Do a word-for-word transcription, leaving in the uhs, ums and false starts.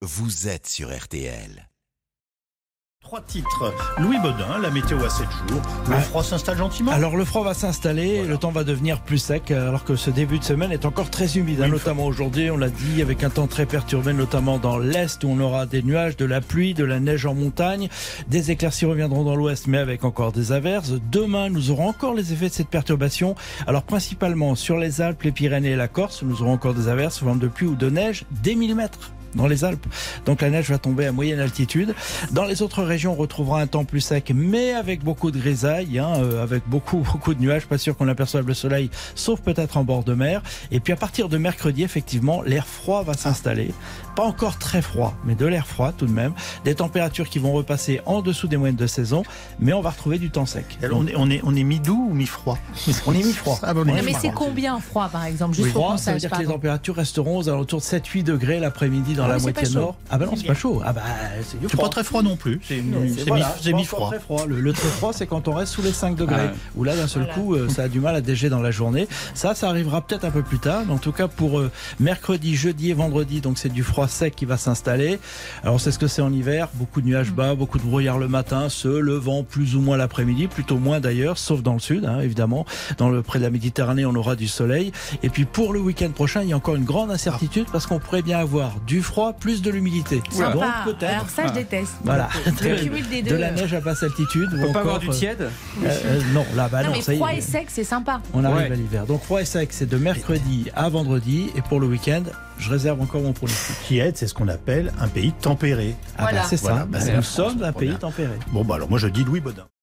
vous êtes sur R T L. Trois titres. Louis Baudin, la météo à sept jours. Le Ah. froid s'installe gentiment. Alors le froid va s'installer, Voilà. le temps va devenir plus sec, alors que ce début de semaine est encore très humide, hein, Oui, notamment aujourd'hui, on l'a dit, avec un temps très perturbé, notamment dans l'Est, où on aura des nuages, de la pluie, de la neige en montagne. Des éclaircies reviendront dans l'Ouest, mais avec encore des averses. Demain, nous aurons encore les effets de cette perturbation. Alors principalement sur les Alpes, les Pyrénées et la Corse, nous aurons encore des averses sous forme de pluie ou de neige, des millimètres dans les Alpes. Donc la neige va tomber à moyenne altitude. Dans les autres régions, on retrouvera un temps plus sec, mais avec beaucoup de grisailles, hein, euh, avec beaucoup beaucoup de nuages. Pas sûr qu'on aperçoive le soleil, sauf peut-être en bord de mer. Et puis à partir de mercredi, effectivement, l'air froid va s'installer. Pas encore très froid, mais de l'air froid tout de même. Des températures qui vont repasser en dessous des moyennes de saison, mais on va retrouver du temps sec. Alors, on est, on est, on est mi-doux ou mi-froid? On est mi-froid. Ah, bon, on est Non, mais mi-froid. c'est combien froid, par exemple, juste pour Froid, qu'on ça veut sache, dire que les pardon. températures resteront aux alentours de sept huit degrés l'après-midi dans Ah, la mais c'est moitié pas chaud. nord. Ah ben non, C'est c'est bien. pas chaud. Ah bah c'est du C'est froid. pas très froid non plus. C'est mi- C'est c'est voilà, mi- c'est pas mi-froid. encore très froid. Le, le très froid, c'est quand on reste sous les cinq degrés. Ah ouais. Où là, d'un seul Voilà. coup, euh, ça a du mal à dégeler dans la journée. Ça, ça arrivera peut-être un peu plus tard. Mais en tout cas, pour euh, mercredi, jeudi et vendredi, donc c'est du froid sec qui va s'installer. Alors, c'est ce que c'est en hiver. Beaucoup de nuages bas, beaucoup de brouillard le matin, se levant plus ou moins l'après-midi, plutôt moins d'ailleurs, sauf dans le sud, hein, évidemment. Dans le près de la Méditerranée, on aura du soleil. Et puis, pour le week-end prochain, il y a encore une grande incertitude parce qu'on pourrait bien avoir du froid plus de l'humidité. Sympa. Donc, peut-être. Alors ça, je déteste. Voilà. Le cumul des De deux. la neige à basse altitude. On ou peut pas encore, avoir du euh, tiède euh, euh, Non, là, bah non, non, mais ça y froid est. et sec, c'est sympa. On arrive Ouais. à l'hiver. Donc froid et sec, c'est de mercredi à vendredi. Et pour le week-end, je réserve encore mon pronostic. Qui aide, c'est ce qu'on appelle un pays tempéré. Ah bah, Voilà. c'est Voilà, ça. bah, Nous c'est la France, sommes un trop pays bien. tempéré. Bon, bah alors moi je dis Louis Baudin.